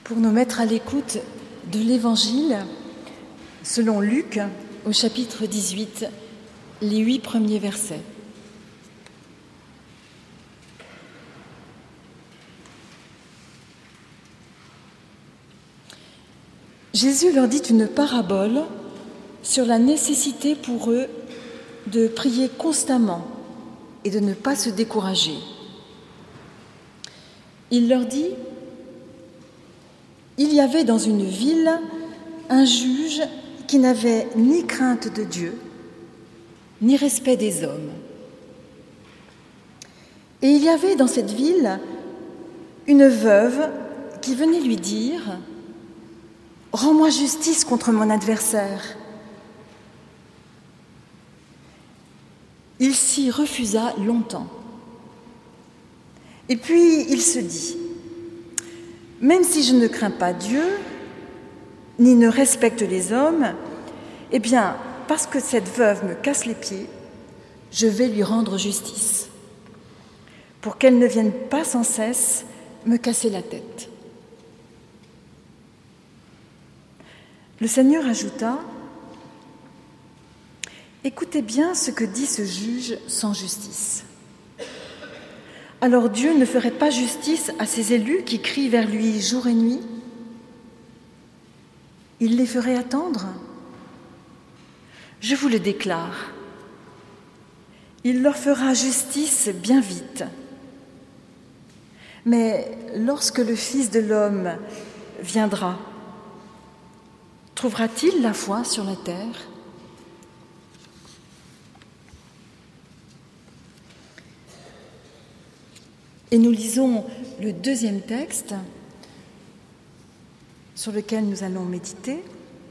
pour nous mettre à l'écoute de l'Évangile selon Luc au chapitre 18, les 8 premiers versets. Jésus leur dit une parabole sur la nécessité pour eux de prier constamment et de ne pas se décourager. Il leur dit: il y avait dans une ville un juge qui n'avait ni crainte de Dieu, ni respect des hommes. Et il y avait dans cette ville une veuve qui venait lui dire: « Rends-moi justice contre mon adversaire. » Il s'y refusa longtemps. Et puis il se dit: « Même si je ne crains pas Dieu, ni ne respecte les hommes, eh bien, parce que cette veuve me casse les pieds, je vais lui rendre justice, pour qu'elle ne vienne pas sans cesse me casser la tête. » Le Seigneur ajouta: « Écoutez bien ce que dit ce juge sans justice. Alors Dieu ne ferait pas justice à ses élus qui crient vers lui jour et nuit? Il les ferait attendre? Je vous le déclare, il leur fera justice bien vite. Mais lorsque le Fils de l'homme viendra, trouvera-t-il la foi sur la terre ? » Et nous lisons le deuxième texte sur lequel nous allons méditer.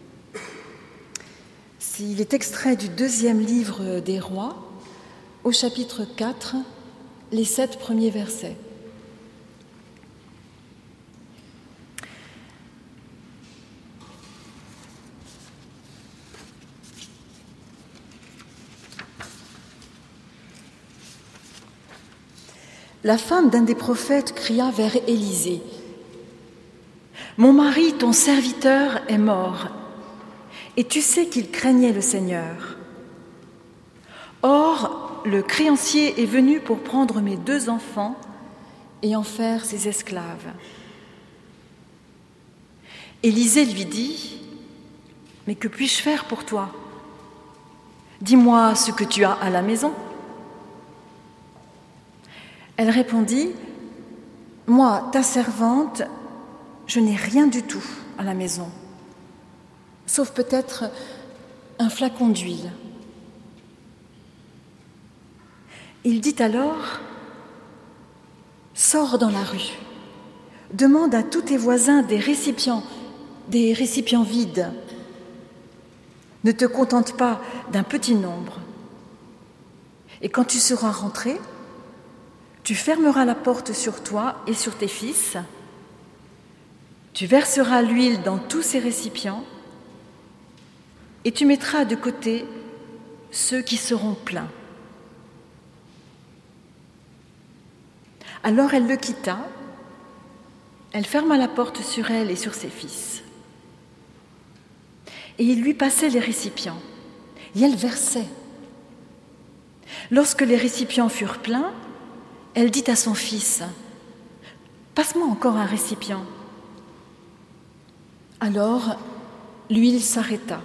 Il est extrait du 2e livre des Rois, au chapitre 4, les 7 premiers versets. La femme d'un des prophètes cria vers Élisée: « Mon mari, ton serviteur, est mort, et tu sais qu'il craignait le Seigneur. Or, le créancier est venu pour prendre mes 2 enfants et en faire ses esclaves. » Élisée lui dit: « Mais que puis-je faire pour toi? Dis-moi ce que tu as à la maison. » Elle répondit: « Moi, ta servante, je n'ai rien du tout à la maison, sauf peut-être un flacon d'huile. » Il dit alors: « Sors dans la rue, demande à tous tes voisins des récipients vides. Ne te contente pas d'un petit nombre. Et quand tu seras rentré, tu fermeras la porte sur toi et sur tes fils, tu verseras l'huile dans tous ces récipients et tu mettras de côté ceux qui seront pleins. » Alors elle le quitta, elle ferma la porte sur elle et sur ses fils. Et il lui passait les récipients, et elle versait. Lorsque les récipients furent pleins, elle dit à son fils: « Passe-moi encore un récipient. » Alors, l'huile s'arrêta.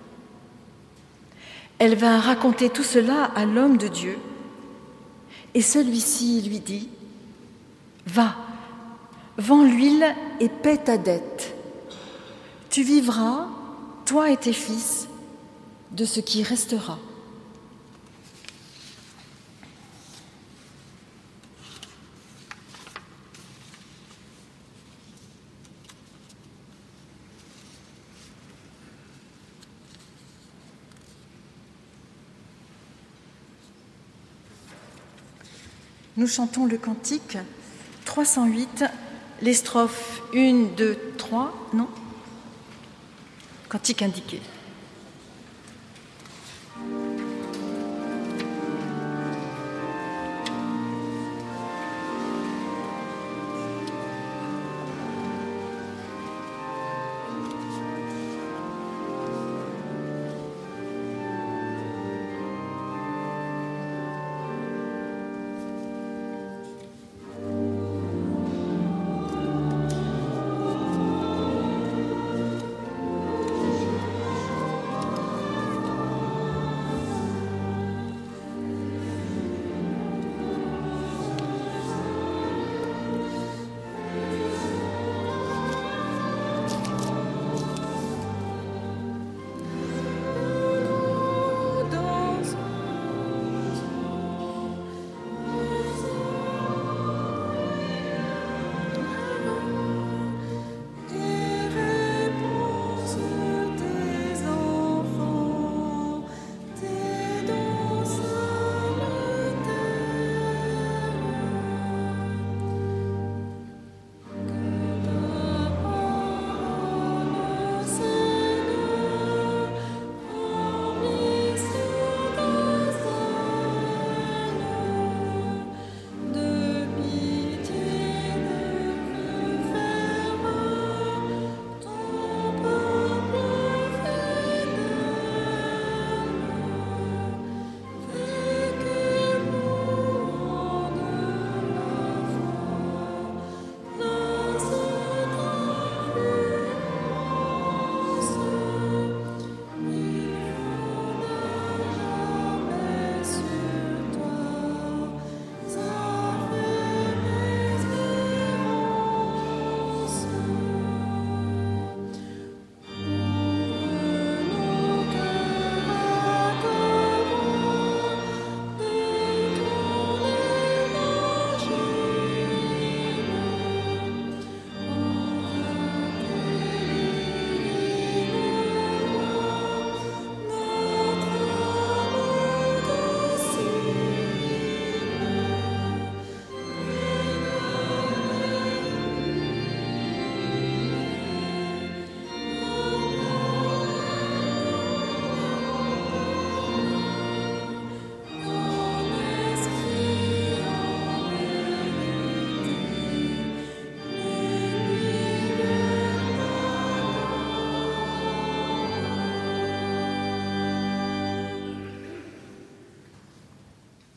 Elle vint raconter tout cela à l'homme de Dieu, et celui-ci lui dit: « Va, vends l'huile et paie ta dette. Tu vivras, toi et tes fils, de ce qui restera. » Nous chantons le cantique 308, les strophes 1, 2, 3, non ? Cantique indiqué.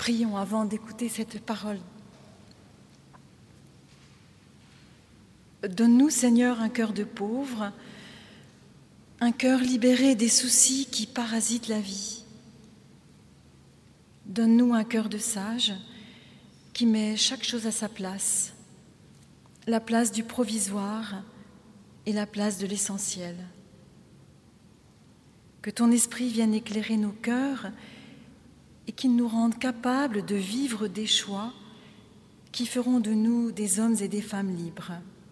Prions avant d'écouter cette parole. Donne-nous, Seigneur, un cœur de pauvre, un cœur libéré des soucis qui parasitent la vie. Donne-nous un cœur de sage qui met chaque chose à sa place, la place du provisoire et la place de l'essentiel. Que ton esprit vienne éclairer nos cœurs et qu'il nous rende capables de vivre des choix qui feront de nous des hommes et des femmes libres.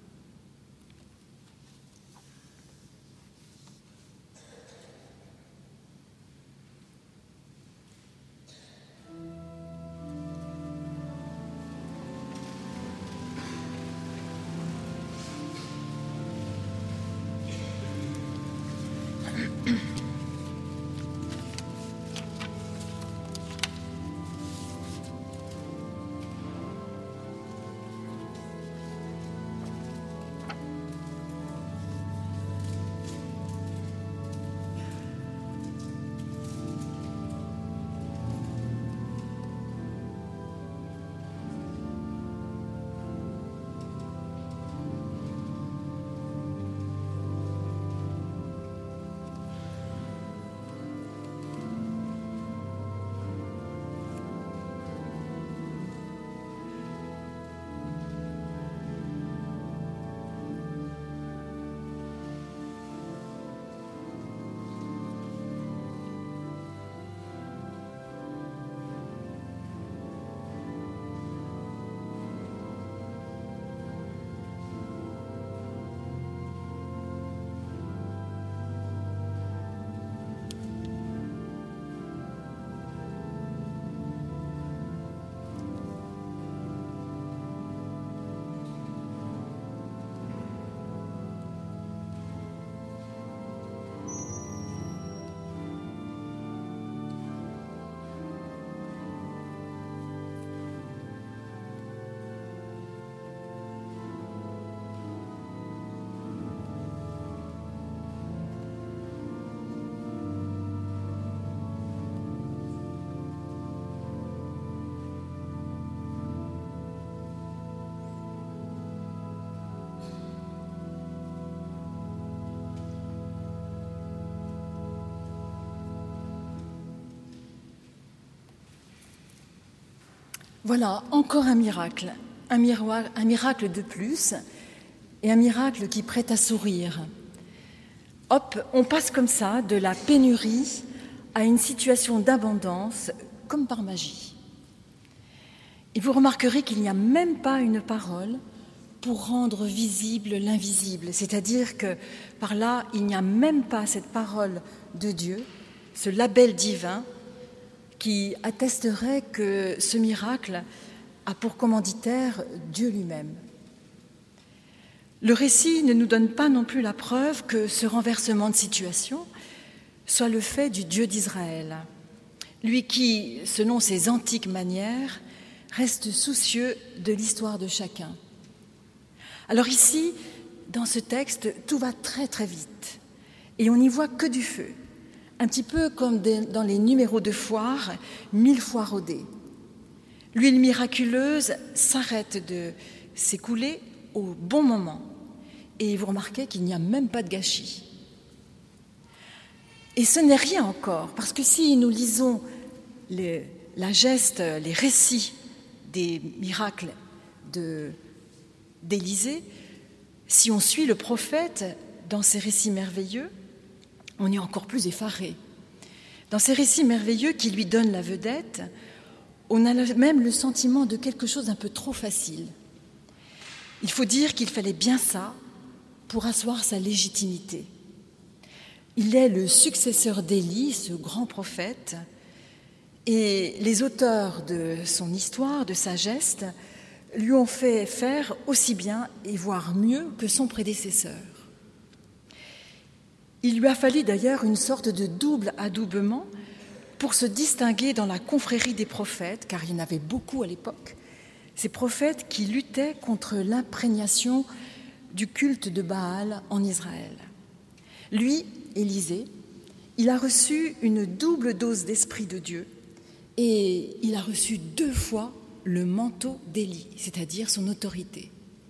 Voilà, encore un miracle de plus, et un miracle qui prête à sourire. Hop, on passe comme ça de la pénurie à une situation d'abondance, comme par magie. Et vous remarquerez qu'il n'y a même pas une parole pour rendre visible l'invisible, c'est-à-dire que par là, il n'y a même pas cette parole de Dieu, ce label divin, qui attesterait que ce miracle a pour commanditaire Dieu lui-même. Le récit ne nous donne pas non plus la preuve que ce renversement de situation soit le fait du Dieu d'Israël, lui qui, selon ses antiques manières, reste soucieux de l'histoire de chacun. Alors ici, dans ce texte, tout va très très vite et on n'y voit que du feu. Un petit peu comme dans les numéros de foire, 1000 fois rodés. L'huile miraculeuse s'arrête de s'écouler au bon moment. Et vous remarquez qu'il n'y a même pas de gâchis. Et ce n'est rien encore, parce que si nous lisons les récits des miracles d'Élisée, si on suit le prophète dans ces récits merveilleux, on est encore plus effaré. Dans ces récits merveilleux qui lui donnent la vedette, on a même le sentiment de quelque chose d'un peu trop facile. Il faut dire qu'il fallait bien ça pour asseoir sa légitimité. Il est le successeur d'Élie, ce grand prophète, et les auteurs de son histoire, de sa geste, lui ont fait faire aussi bien et voire mieux que son prédécesseur. Il lui a fallu d'ailleurs une sorte de double adoubement pour se distinguer dans la confrérie des prophètes, car il y en avait beaucoup à l'époque, ces prophètes qui luttaient contre l'imprégnation du culte de Baal en Israël. Lui, Élisée, il a reçu une double dose d'Esprit de Dieu et il a reçu 2 fois le manteau d'Élie, c'est-à-dire son autorité.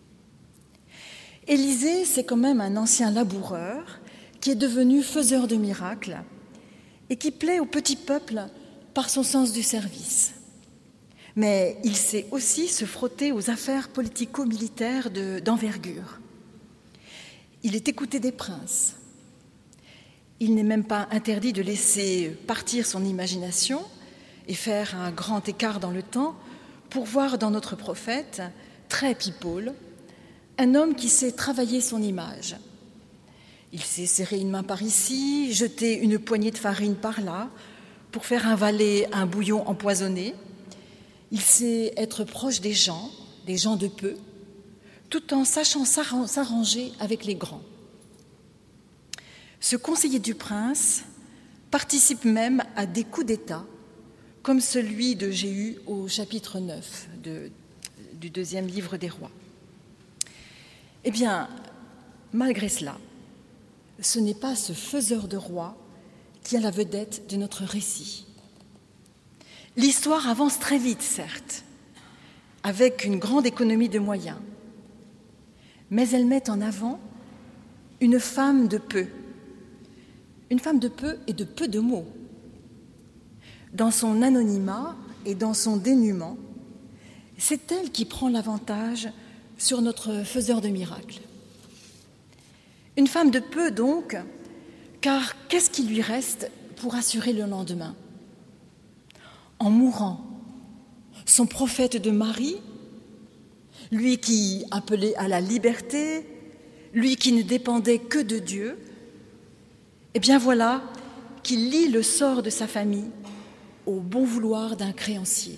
Élisée, c'est quand même un ancien laboureur qui est devenu faiseur de miracles et qui plaît au petit peuple par son sens du service. Mais il sait aussi se frotter aux affaires politico-militaires d'envergure. Il est écouté des princes. Il n'est même pas interdit de laisser partir son imagination et faire un grand écart dans le temps pour voir dans notre prophète, très people, un homme qui sait travailler son image. Il sait serrer une main par ici, jeter une poignée de farine par là, pour faire avaler un bouillon empoisonné. Il sait être proche des gens de peu, tout en sachant s'arranger avec les grands. Ce conseiller du prince participe même à des coups d'État, comme celui de Jéhu au chapitre 9 du 2e livre des rois. Eh bien, malgré cela, ce n'est pas ce faiseur de rois qui a la vedette de notre récit. L'histoire avance très vite, certes, avec une grande économie de moyens, mais elle met en avant une femme de peu et de peu de mots. Dans son anonymat et dans son dénuement, c'est elle qui prend l'avantage sur notre faiseur de miracles. Une femme de peu donc, car qu'est-ce qui lui reste pour assurer le lendemain ? En mourant, son prophète de mari, lui qui appelait à la liberté, lui qui ne dépendait que de Dieu, eh bien voilà qu'il lie le sort de sa famille au bon vouloir d'un créancier.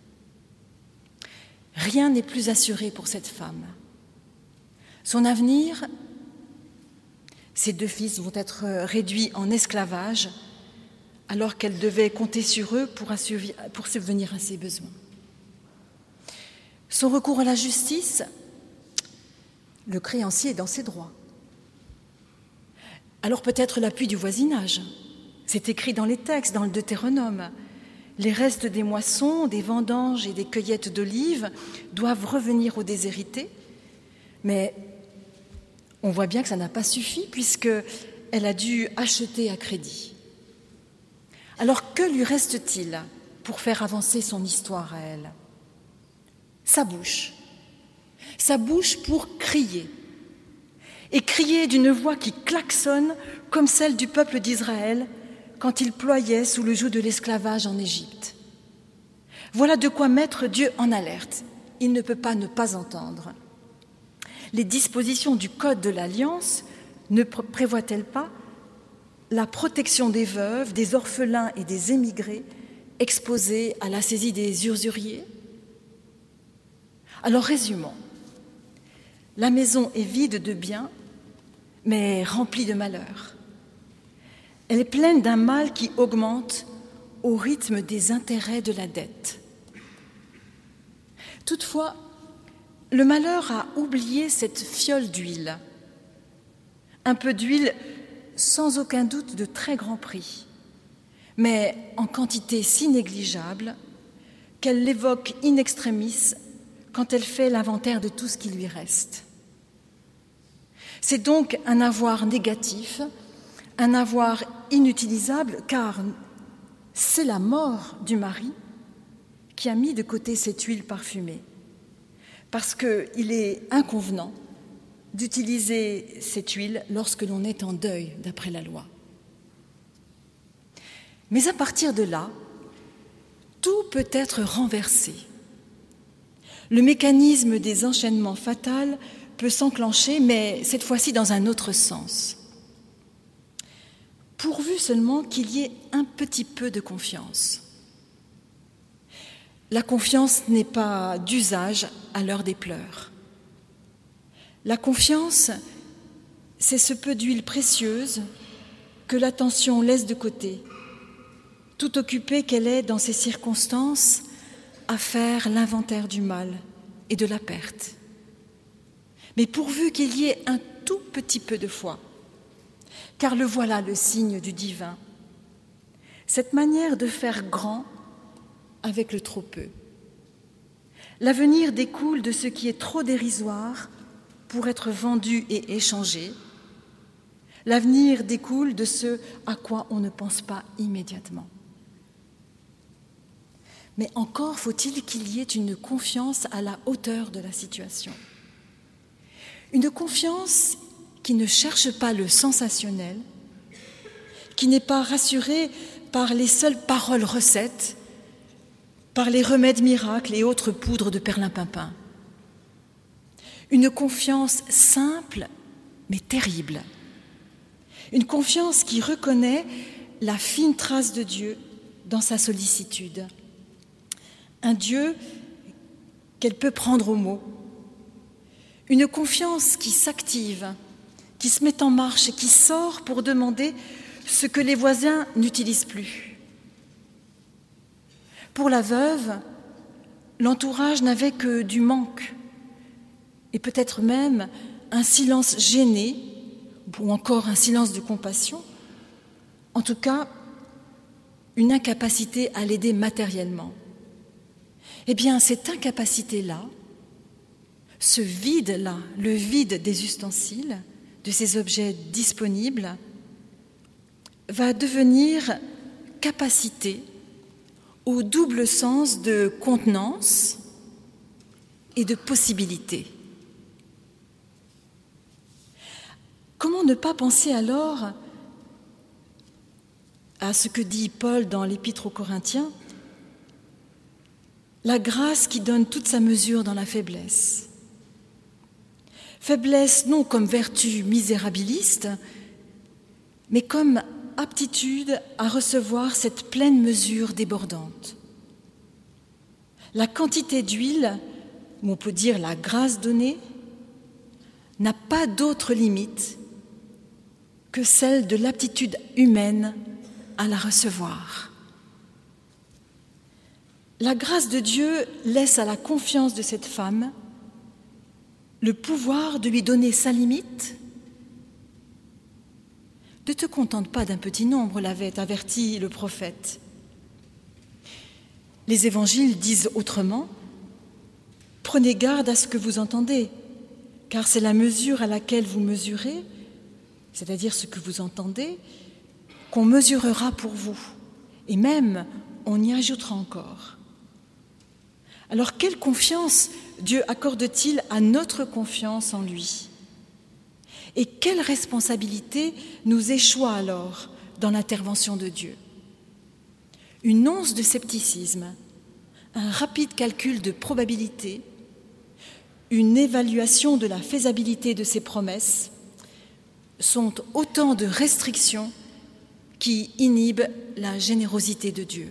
Rien n'est plus assuré pour cette femme. Son avenir, ses 2 fils vont être réduits en esclavage alors qu'elle devait compter sur eux pour subvenir à ses besoins. Son recours à la justice, le créancier est dans ses droits. Alors peut-être l'appui du voisinage. C'est écrit dans les textes, dans le Deutéronome. Les restes des moissons, des vendanges et des cueillettes d'olives doivent revenir aux déshérités, mais on voit bien que ça n'a pas suffi puisqu'elle a dû acheter à crédit. Alors que lui reste-t-il pour faire avancer son histoire à elle ? Sa bouche pour crier, et crier d'une voix qui klaxonne comme celle du peuple d'Israël quand il ployait sous le joug de l'esclavage en Égypte. Voilà de quoi mettre Dieu en alerte. Il ne peut pas ne pas entendre. Les dispositions du Code de l'Alliance ne prévoient-elles pas la protection des veuves, des orphelins et des émigrés exposés à la saisie des usuriers ? Alors résumons. La maison est vide de biens, mais remplie de malheurs. Elle est pleine d'un mal qui augmente au rythme des intérêts de la dette. Toutefois, le malheur a oublié cette fiole d'huile. Un peu d'huile sans aucun doute de très grand prix, mais en quantité si négligeable qu'elle l'évoque in extremis quand elle fait l'inventaire de tout ce qui lui reste. C'est donc un avoir négatif, un avoir inutilisable, car c'est la mort du mari qui a mis de côté cette huile parfumée, parce qu'il est inconvenant d'utiliser cette huile lorsque l'on est en deuil, d'après la loi. Mais à partir de là, tout peut être renversé. Le mécanisme des enchaînements fatals peut s'enclencher, mais cette fois-ci dans un autre sens. Pourvu seulement qu'il y ait un petit peu de confiance. La confiance n'est pas d'usage à l'heure des pleurs. La confiance, c'est ce peu d'huile précieuse que l'attention laisse de côté, tout occupée qu'elle est dans ces circonstances à faire l'inventaire du mal et de la perte. Mais pourvu qu'il y ait un tout petit peu de foi, car le voilà le signe du divin. Cette manière de faire grand avec le trop peu. L'avenir découle de ce qui est trop dérisoire pour être vendu et échangé. L'avenir découle de ce à quoi on ne pense pas immédiatement. Mais encore faut-il qu'il y ait une confiance à la hauteur de la situation. Une confiance qui ne cherche pas le sensationnel, qui n'est pas rassurée par les seules paroles recettes, par les remèdes miracles et autres poudres de perlimpinpin. Une confiance simple mais terrible. Une confiance qui reconnaît la fine trace de Dieu dans sa sollicitude. Un Dieu qu'elle peut prendre au mot. Une confiance qui s'active, qui se met en marche et qui sort pour demander ce que les voisins n'utilisent plus. Pour la veuve, l'entourage n'avait que du manque et peut-être même un silence gêné ou encore un silence de compassion, en tout cas une incapacité à l'aider matériellement. Eh bien, cette incapacité-là, ce vide-là, le vide des ustensiles, de ces objets disponibles, va devenir capacité au double sens de contenance et de possibilité. Comment ne pas penser alors à ce que dit Paul dans l'Épître aux Corinthiens, la grâce qui donne toute sa mesure dans la faiblesse. Faiblesse non comme vertu misérabiliste, mais comme aptitude à recevoir cette pleine mesure débordante. La quantité d'huile, ou on peut dire la grâce donnée, n'a pas d'autre limite que celle de l'aptitude humaine à la recevoir. La grâce de Dieu laisse à la confiance de cette femme le pouvoir de lui donner sa limite. Ne te contente pas d'un petit nombre, l'avait averti le prophète. Les évangiles disent autrement, « Prenez garde à ce que vous entendez, car c'est la mesure à laquelle vous mesurez, c'est-à-dire ce que vous entendez, qu'on mesurera pour vous, et même on y ajoutera encore. » Alors quelle confiance Dieu accorde-t-il à notre confiance en lui ? Et quelle responsabilité nous échoit alors dans l'intervention de Dieu ? Une once de scepticisme, un rapide calcul de probabilité, une évaluation de la faisabilité de ses promesses sont autant de restrictions qui inhibent la générosité de Dieu.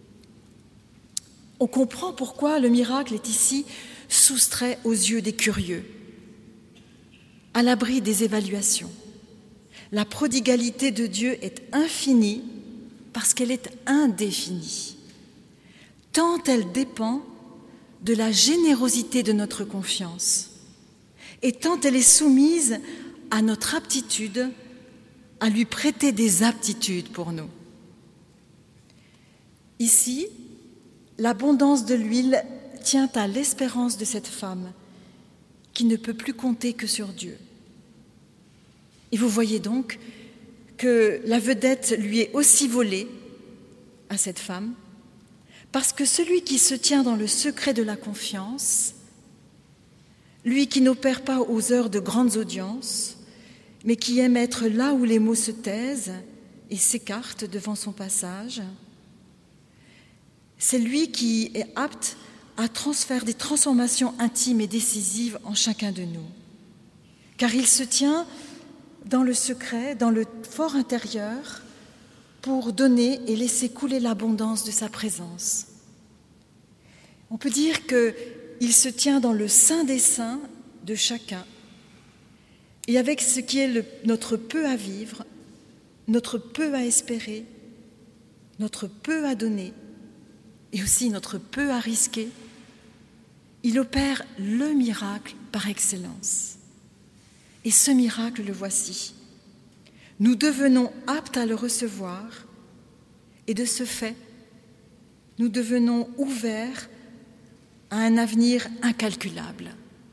On comprend pourquoi le miracle est ici soustrait aux yeux des curieux, à l'abri des évaluations. La prodigalité de Dieu est infinie parce qu'elle est indéfinie, tant elle dépend de la générosité de notre confiance et tant elle est soumise à notre aptitude à lui prêter des aptitudes pour nous. Ici, l'abondance de l'huile tient à l'espérance de cette femme qui ne peut plus compter que sur Dieu. Et vous voyez donc que la vedette lui est aussi volée à cette femme, parce que celui qui se tient dans le secret de la confiance, lui qui n'opère pas aux heures de grandes audiences, mais qui aime être là où les mots se taisent et s'écartent devant son passage, c'est lui qui est apte à faire des transformations intimes et décisives en chacun de nous. Car il se tient dans le secret, dans le fort intérieur, pour donner et laisser couler l'abondance de sa présence. On peut dire qu'il se tient dans le sein des saints de chacun, et avec ce qui est notre peu à vivre, notre peu à espérer, notre peu à donner, et aussi notre peu à risquer, il opère le miracle par excellence. Et ce miracle, le voici. Nous devenons aptes à le recevoir, et de ce fait, nous devenons ouverts à un avenir incalculable.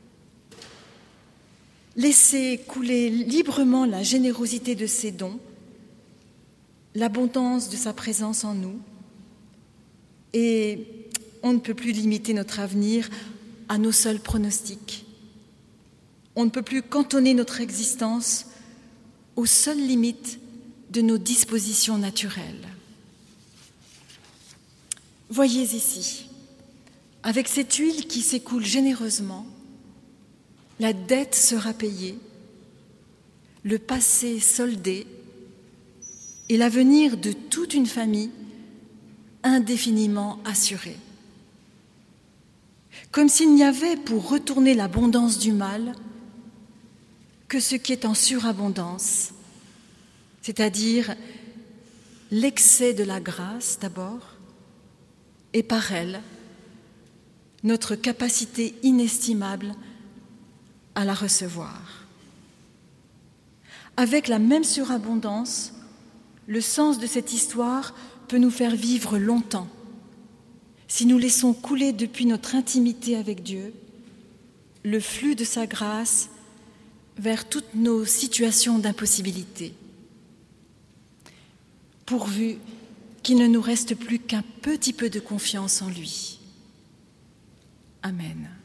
Laissez couler librement la générosité de ses dons, l'abondance de sa présence en nous, et on ne peut plus limiter notre avenir à nos seuls pronostics. On ne peut plus cantonner notre existence aux seules limites de nos dispositions naturelles. Voyez ici, avec cette huile qui s'écoule généreusement, la dette sera payée, le passé soldé et l'avenir de toute une famille indéfiniment assuré. Comme s'il n'y avait pour retourner l'abondance du mal que ce qui est en surabondance, c'est-à-dire l'excès de la grâce d'abord, et par elle, notre capacité inestimable à la recevoir. Avec la même surabondance, le sens de cette histoire peut nous faire vivre longtemps si nous laissons couler depuis notre intimité avec Dieu le flux de sa grâce vers toutes nos situations d'impossibilité, pourvu qu'il ne nous reste plus qu'un petit peu de confiance en lui. Amen.